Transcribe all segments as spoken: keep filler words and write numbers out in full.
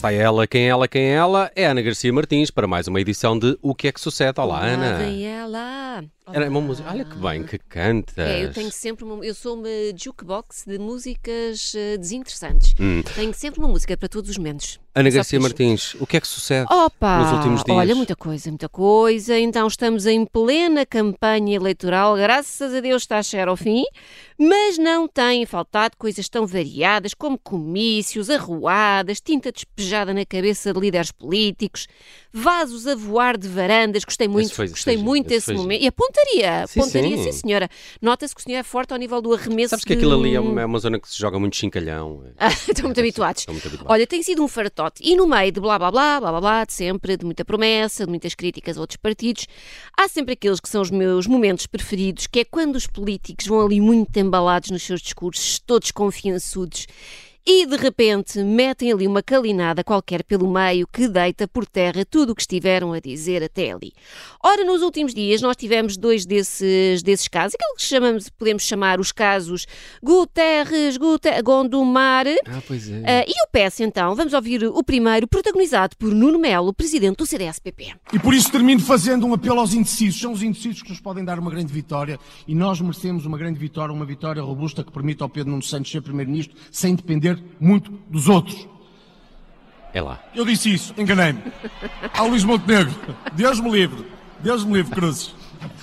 está ela, quem é ela, quem é ela? É Ana Garcia Martins para mais uma edição de O que é que sucede? Olá, Olá, Ana. vem ela. Era uma música. Olha que bem que cantas. É, eu tenho sempre uma, eu sou uma jukebox de músicas uh, desinteressantes. Hum. Tenho sempre uma música para todos os momentos. Ana Só Garcia fiz. Martins, o que é que sucede Opa, nos últimos dias? Olha, muita coisa, muita coisa. Então estamos em plena campanha eleitoral, graças a Deus está a chegar ao fim, mas não têm faltado coisas tão variadas como comícios, arruadas, tinta despejada na cabeça de líderes políticos, vasos a voar de varandas. Gostei muito, foi, gostei foi, muito desse momento. E a pontaria, Sim, pontaria, sim. sim senhora. Nota-se que o senhor é forte ao nível do arremesso. Sabes que de... aquilo ali é uma, é uma zona que se joga muito chincalhão. Ah, estão muito habituados. Estão muito habituados. Olha, tem sido um fartote. E no meio de blá blá blá, blá blá blá, de sempre, de muita promessa, de muitas críticas a outros partidos, há sempre aqueles que são os meus momentos preferidos, que é quando os políticos vão ali muito embalados nos seus discursos, todos confiançudos, e de repente metem ali uma calinada qualquer pelo meio que deita por terra tudo o que estiveram a dizer até ali. Ora, nos últimos dias nós tivemos dois desses, desses casos, aqueles que chamamos, podemos chamar os casos Guterres, Guter, Gondomar. Ah, pois é. Uh, e eu peço então, vamos ouvir o primeiro, protagonizado por Nuno Melo, presidente do C D S P P. E por isso termino fazendo um apelo aos indecisos. São os indecisos que nos podem dar uma grande vitória e nós merecemos uma grande vitória, uma vitória robusta que permita ao Pedro Nuno Santos ser primeiro-ministro sem depender muito dos outros. É lá. Eu disse isso, enganei-me. Ao Luís Montenegro, Deus me livre, Deus me livre, Cruzes.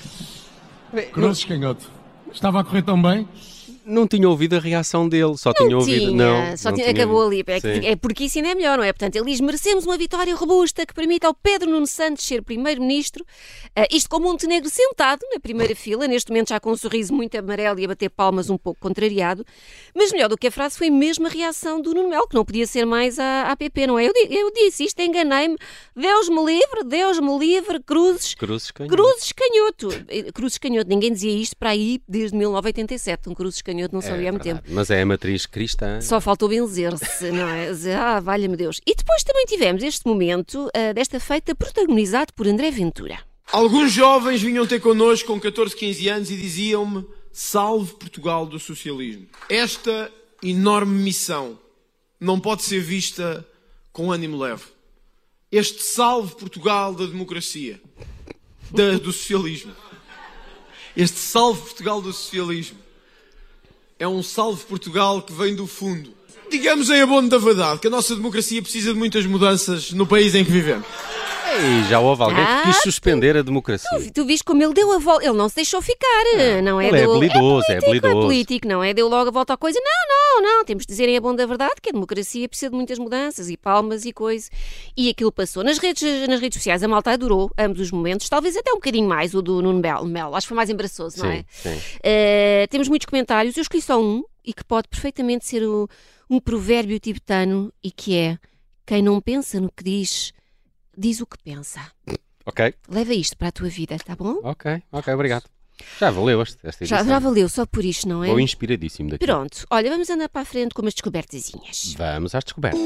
Cruzes, canhoto. Estava a correr tão bem? Não tinha ouvido a reação dele, só tinha ouvido. Tinha, Não, só não tinha, tinha acabou ouvido. ali. É, Sim. que- é porque isso ainda é melhor, não é? Portanto, ele diz: merecemos uma vitória robusta que permita ao Pedro Nuno Santos ser primeiro-ministro. Ah, isto com Montenegro sentado na primeira fila, neste momento já com um sorriso muito amarelo e a bater palmas um pouco contrariado. Mas melhor do que a frase foi mesmo a reação do Nuno Melo, que não podia ser mais à A P P, não é? Eu, di- eu disse isto, enganei-me. Deus me livre, Deus me livre, Cruzes. Cruzes canhoto. Cruzes Canhoto. Eh, Cruzes Canhoto, ninguém dizia isto para aí desde mil novecentos e oitenta e sete. Um Cruzes Canhoto não É sabia há muito tempo. verdade, mas é a matriz cristã. Só faltou benzer-se, não é? Dizer, ah, valha-me Deus. E depois também tivemos este momento, ah, desta feita, protagonizado por André Ventura. Alguns jovens vinham ter connosco com catorze, quinze anos e diziam-me: salve Portugal do socialismo. Esta enorme missão não pode ser vista com ânimo leve. Este salve Portugal da democracia, da- do socialismo. Este salve Portugal do socialismo é um salve Portugal que vem do fundo. Digamos em abono da verdade que a nossa democracia precisa de muitas mudanças no país em que vivemos. E já houve alguém que quis Ah, suspender a democracia. Tu, tu viste como ele deu a volta, ele não se deixou ficar, não é? ele é Deu- habilidoso, é político, habilidoso. É político, não é? Deu logo a volta à coisa. Não, não, não, temos de dizer em abono da verdade que a democracia precisa de muitas mudanças e palmas e coisa. E aquilo passou. Nas redes, nas redes sociais a malta adorou ambos os momentos, talvez até um bocadinho mais o do Nuno Melo, Melo. Acho que foi mais embaraçoso, não é? Sim, sim. Uh, temos muitos comentários, eu escolhi só um e que pode perfeitamente ser o- um provérbio tibetano e que é: quem não pensa no que diz, diz o que pensa. Ok, Leva isto para a tua vida, tá bom? ok, ok, obrigado. Já valeu este- esta edição. Já, já valeu, só por isto, não é? Vou inspiradíssimo daqui. Pronto, olha, vamos andar para a frente com umas descobertazinhas. Vamos às descobertas.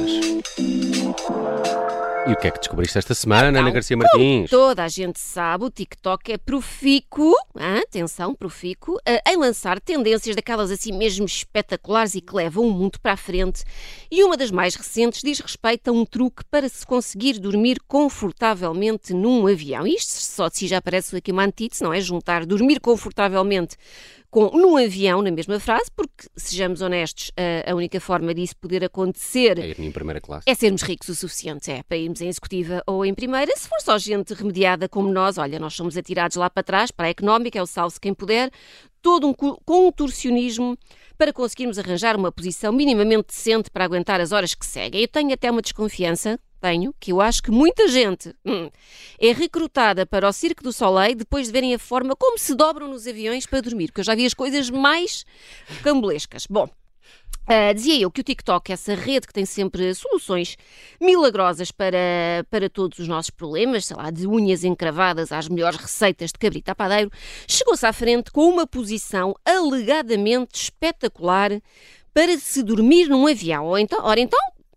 E o que é que descobriste esta semana, Então, Ana Garcia Martins? Toda a gente sabe, o TikTok é profícuo, ah, atenção, profícuo, ah, em lançar tendências daquelas assim mesmo espetaculares e que levam o mundo para a frente. E uma das mais recentes diz respeito a um truque para se conseguir dormir confortavelmente num avião. Isto só de si já parece aqui uma antítese, não é? Juntar dormir confortavelmente com num avião na mesma frase, porque, sejamos honestos, a, a única forma disso poder acontecer É ir em primeira classe. é sermos ricos o suficiente, é, para irmos em executiva ou em primeira. Se for só gente remediada como nós, olha, nós somos atirados lá para trás, para a económica, é o salve-se quem puder, todo um cu- contorcionismo para conseguirmos arranjar uma posição minimamente decente para aguentar as horas que seguem. Eu tenho até uma desconfiança, tenho, que eu acho que muita gente hum, é recrutada para o Cirque du Soleil depois de verem a forma como se dobram nos aviões para dormir, porque eu já vi as coisas mais cambolescas. Bom, Uh, dizia eu que o TikTok, essa rede que tem sempre soluções milagrosas para, para todos os nossos problemas, sei lá, de unhas encravadas às melhores receitas de cabrito a padeiro, chegou-se à frente com uma posição alegadamente espetacular para se dormir num avião. Ou então, ora então,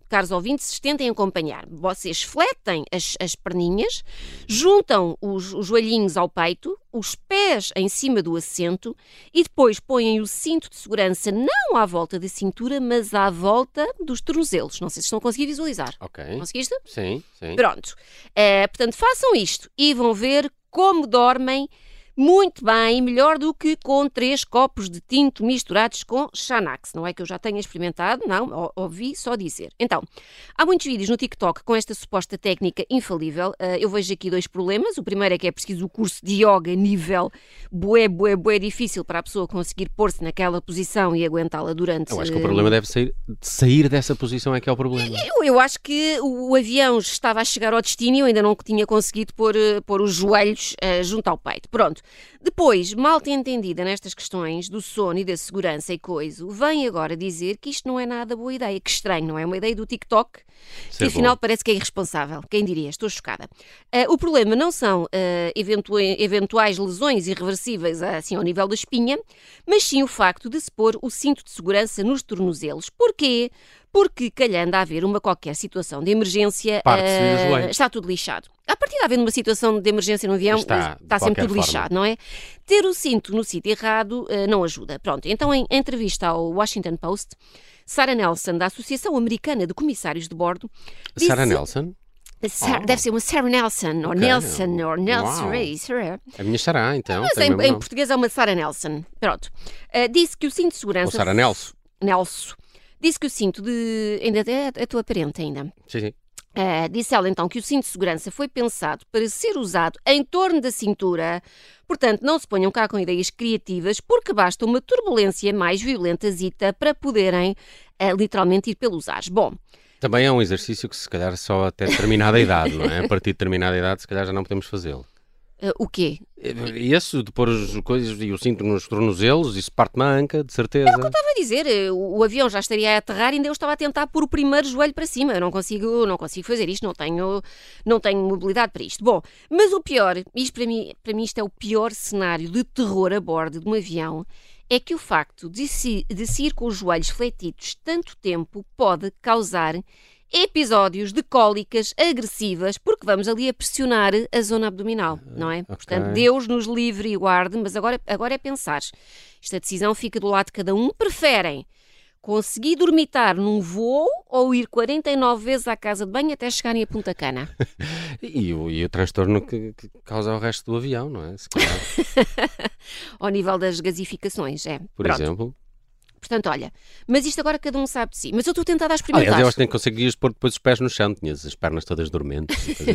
caros ouvintes, tentem acompanhar. Vocês fletem as, as perninhas, juntam os, os joelhinhos ao peito, os pés em cima do assento e depois põem o cinto de segurança não à volta da cintura, mas à volta dos tornozelos. Não sei se estão a conseguir visualizar. Ok. Conseguiste? Sim, sim. Pronto. Uh, portanto, façam isto e vão ver como dormem muito bem, melhor do que com três copos de tinto misturados com Xanax. Não é que eu já tenha experimentado, não, ouvi só dizer. Então, há muitos vídeos no TikTok com esta suposta técnica infalível. Uh, eu vejo aqui dois problemas. O primeiro é que é preciso o curso de yoga nível bué, bué, bué difícil para a pessoa conseguir pôr-se naquela posição e aguentá-la durante... Eu acho que o problema deve sair, sair dessa posição é que é o problema. Eu, eu acho que o avião estava a chegar ao destino e eu ainda não tinha conseguido pôr, pôr os joelhos uh, junto ao peito. Pronto. Depois, malta entendida nestas questões do sono e da segurança e coisa, vem agora dizer que isto não é nada boa ideia. Que estranho, não é uma ideia do TikTok, que afinal parece que é irresponsável. Quem diria? Estou chocada. Uh, o problema não são uh, eventu- eventuais lesões irreversíveis assim ao nível da espinha, mas sim o facto de se pôr o cinto de segurança nos tornozelos. Porquê? Porque, calhando a haver uma qualquer situação de emergência, uh, está tudo lixado. A partir de haver uma situação de emergência no avião, está, está sempre tudo forma. lixado, não é? Ter o cinto no sítio errado uh, não ajuda. Pronto, então em entrevista ao Washington Post, Sarah Nelson, da Associação Americana de Comissários de Bordo... Disse, Sarah Nelson? Sarah, oh. Deve ser uma Sarah Nelson, ou okay. Nelson, ou Nelson Race. A minha Sarah, então. Mas em, em português é uma Sarah Nelson. Pronto. Uh, disse que o cinto de segurança... Ou Sarah Nelson. Nelson. Disse que o cinto de... Ainda é a tua parente ainda. Sim, sim. Uh, disse ela então que o cinto de segurança foi pensado para ser usado em torno da cintura, portanto não se ponham cá com ideias criativas, porque basta uma turbulência mais violentazita para poderem uh, literalmente ir pelos ares. Bom... Também é um exercício que se calhar só até determinada idade, não é? A partir de determinada idade se calhar já não podemos fazê-lo. Uh, o quê? Isso, de pôr as coisas e o cinto nos tornozelos, isso parte-me a anca, de certeza. É o que eu estava a dizer, o, o avião já estaria a aterrar e ainda eu estava a tentar pôr o primeiro joelho para cima. Eu não consigo, não consigo fazer isto, não tenho, não tenho mobilidade para isto. Bom, mas o pior, isto para mim, para mim isto é o pior cenário de terror a bordo de um avião, é que o facto de se, de se ir com os joelhos fletidos tanto tempo pode causar episódios de cólicas agressivas, porque vamos ali a pressionar a zona abdominal, não é? Okay. Portanto, Deus nos livre e guarde, mas agora, agora é pensar. Esta decisão fica do lado de cada um. Preferem conseguir dormitar num voo ou ir quarenta e nove vezes à casa de banho até chegarem a Punta Cana? e, o, e o transtorno que, que causa ao resto do avião, não é? Se calhar. Ao nível das gasificações, é. Por Pronto. exemplo... Portanto, olha, mas isto agora cada um sabe de si. Mas eu estou tentada a experimentar. Aliás, eu acho que nem conseguias pôr depois os pés no chão, tinhas as pernas todas dormentes,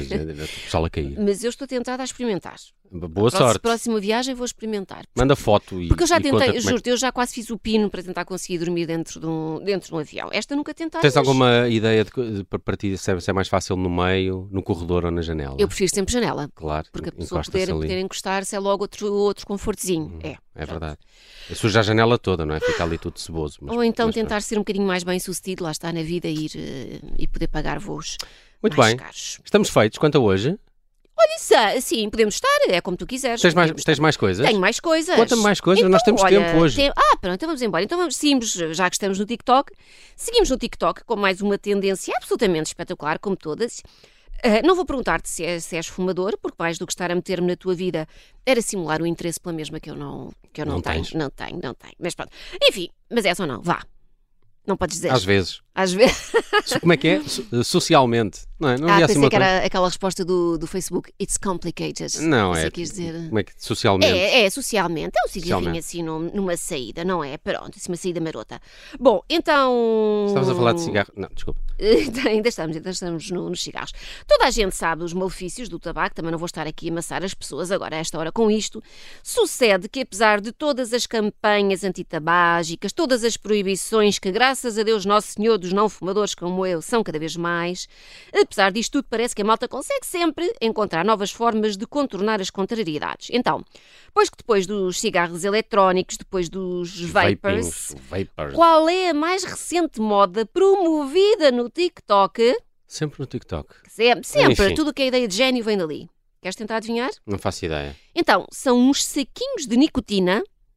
o pessoal a cair. Mas eu estou tentada a experimentar. Boa Próxima, sorte. Próxima viagem vou experimentar. Manda foto e Porque eu já e tentei, juro-te, é... eu já quase fiz o pino para tentar conseguir dormir dentro de um, dentro de um avião. Esta nunca tentei. Tens mas... alguma ideia de, de, para ti se é, se é mais fácil no meio, no corredor ou na janela? Eu prefiro sempre janela. Claro. Porque a pessoa poder, poder encostar-se é logo outro, outro confortezinho. Hum, é. É verdade. Suja a janela toda, não é? Fica ali tudo ceboso. Mas, ou então mas, tentar mas... ser um bocadinho mais bem sucedido, lá está na vida, ir uh, e poder pagar voos muito mais bem. caros. Estamos feitos quanto a hoje? Olha, isso, sim, podemos estar, é como tu quiseres. Tens mais, tens mais coisas? Tenho mais coisas. Conta-me mais coisas, então, nós temos olha, tempo hoje. Tem... Ah, pronto, então vamos embora. Então vamos, seguimos, já que estamos no TikTok, seguimos no TikTok com mais uma tendência absolutamente espetacular, como todas. Uh, não vou perguntar-te se, é, se és fumador, porque mais do que estar a meter-me na tua vida era simular o interesse pela mesma que eu não, que eu não, não tenho. Tens. Não tenho, não tenho. Mas pronto. Enfim, mas essa ou não, vá. Não podes dizer. Às vezes. Às vezes. Como é que é? Socialmente. Não é? Não ah, havia pensei assim que era aquela resposta do, do Facebook. It's complicated. Não, é. Quis dizer... Como é que socialmente? É, é socialmente. É um cigarrinho assim num, numa saída, não é? Pronto, assim, uma saída marota. Bom, então... Estavas a falar de cigarro? Não, desculpa. ainda estamos, ainda estamos no, nos cigarros. Toda a gente sabe os malefícios do tabaco, também não vou estar aqui a amassar as pessoas agora a esta hora com isto. Sucede que apesar de todas as campanhas antitabágicas, todas as proibições que graças a Deus Nosso Senhor dos não fumadores como eu são cada vez mais, apesar disto tudo parece que a malta consegue sempre encontrar novas formas de contornar as contrariedades. Então, pois que depois dos cigarros eletrónicos, depois dos vapors, vapors, qual é a mais recente moda promovida no TikTok? Sempre no TikTok. Sempre, sempre. Enfim. Tudo o que é ideia de gênio vem dali. Queres tentar adivinhar? Não faço ideia. Então, são uns saquinhos de nicotina,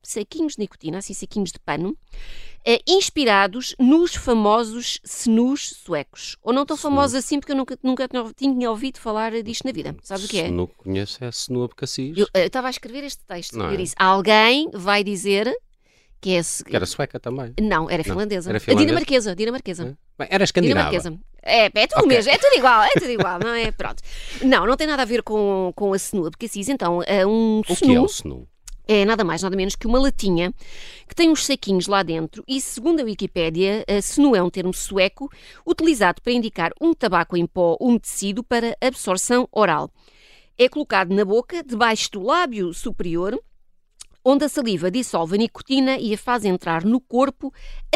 saquinhos de nicotina, assim saquinhos de pano, eh, inspirados nos famosos snus suecos. Ou não tão famosos assim, porque eu nunca, nunca tinha ouvido falar disto na vida. Sabes o que é? Se não conheço, é Snoo Abcacis. Eu eh, estava a escrever este texto. Não Eu é? disse, alguém vai dizer que é... Que era sueca também. Não, era finlandesa. era finlandesa? Dinamarquesa, dinamarquesa. Bem, era escandinava. Dinamarquesa. É, é tudo Ok. mesmo, é tudo igual, é tudo igual, não é? Pronto. Não, não tem nada a ver com, com a Snoo Abcacis. Então, é um O que é snoo o Snoo? é nada mais, nada menos que uma latinha que tem uns saquinhos lá dentro e, segundo a Wikipédia, a snoo é um termo sueco utilizado para indicar um tabaco em pó umedecido para absorção oral. É colocado na boca, debaixo do lábio superior, onde a saliva dissolve a nicotina e a faz entrar no corpo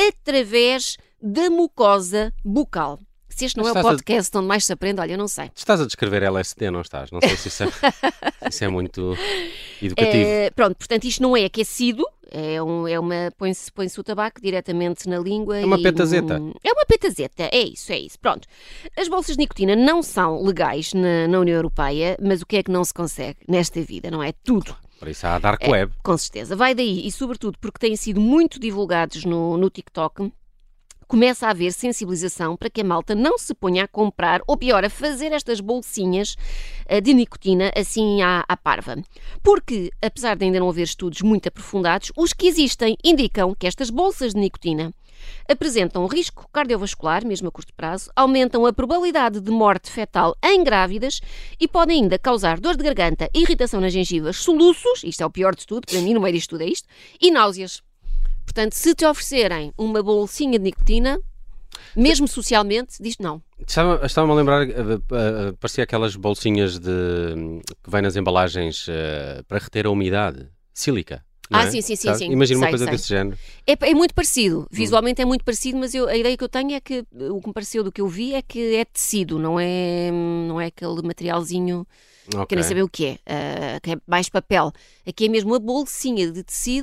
através da mucosa bucal. Se este não Mas é o estás a- podcast onde mais se aprende, olha, eu não sei. Estás a descrever L S D, não estás? Não sei se isso é, isso é muito educativo. É, pronto, portanto, isto não é aquecido, é, um, é uma. põe-se, põe-se o tabaco diretamente na língua. É uma e, petazeta. hum, É uma petazeta, é isso, é isso. Pronto. As bolsas de nicotina não são legais na, na União Europeia, mas o que é que não se consegue nesta vida, não é? Tudo. Por isso há a Dark É, Web. com certeza. Vai daí, e sobretudo porque têm sido muito divulgados no, no TikTok, começa a haver sensibilização para que a malta não se ponha a comprar, ou pior, a fazer estas bolsinhas eh, de nicotina assim à, à parva. Porque, apesar de ainda não haver estudos muito aprofundados, os que existem indicam que estas bolsas de nicotina apresentam risco cardiovascular, mesmo a curto prazo, aumentam a probabilidade de morte fetal em grávidas e podem ainda causar dor de garganta, irritação nas gengivas, soluços, isto é o pior de tudo, para mim no meio disto tudo é isto, e náuseas. Portanto, se te oferecerem uma bolsinha de nicotina, mesmo socialmente, diz não. Estava- Estava-me a lembrar, eh, eh, parecia aquelas bolsinhas de, que vêm nas embalagens eh, para reter a umidade. Sílica. não Ah, é? sim, sim, sim, Sabes? sim. Imagina uma Sei, coisa sei. desse género. É, é muito parecido, visualmente é muito parecido, mas eu- a ideia que eu tenho é que o que me pareceu do que eu vi é que é tecido, não é, não é aquele materialzinho que eu Ok. nem saber o que é, ah, que é mais papel. Aqui é mesmo uma bolsinha de tecido,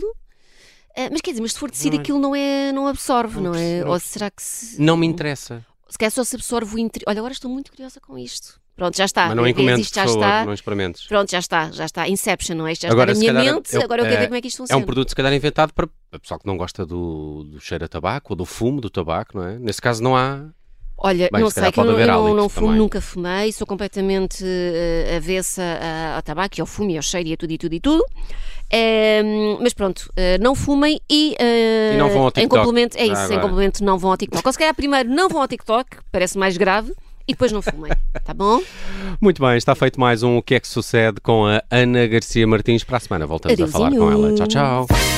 ah, mas quer dizer, mas se for tecido Não é- aquilo não, é, não absorve, Não não, é? percebo, não Ou será que se... Não me interessa. Se calhar só se absorve o interior. Olha, agora estou muito curiosa com isto. Pronto, já está. Mas não Vês, encomentes, isto já por favor, está. não experimentes. Pronto, já está, já está. Inception, não é? Isto já Agora, está se na minha calhar, mente, eu- agora eu quero é- ver como é que isto É funciona. um produto, se calhar, inventado para o pessoal que não gosta do, do cheiro a tabaco ou do fumo do tabaco, não é? Nesse caso não há... Olha, Bem, não se calhar sei, que eu, pode não, eu haver não, hálito não fumo, também. nunca fumei, sou completamente eh, avessa a- ao tabaco e ao fumo e ao cheiro e a tudo e tudo e tudo. Ehm, mas pronto, eh, não fumem e, eh, E não vão ao em TikTok. complemento, é Já isso, em agora. complemento não vão ao TikTok. Ou se calhar primeiro não vão ao TikTok, parece mais grave, e depois não fumem, tá bom? Muito bem, está feito mais um O Que É Que Sucede com a Ana Garcia Martins. Para a semana voltamos a falar com Adeusinho. ela. Tchau, tchau.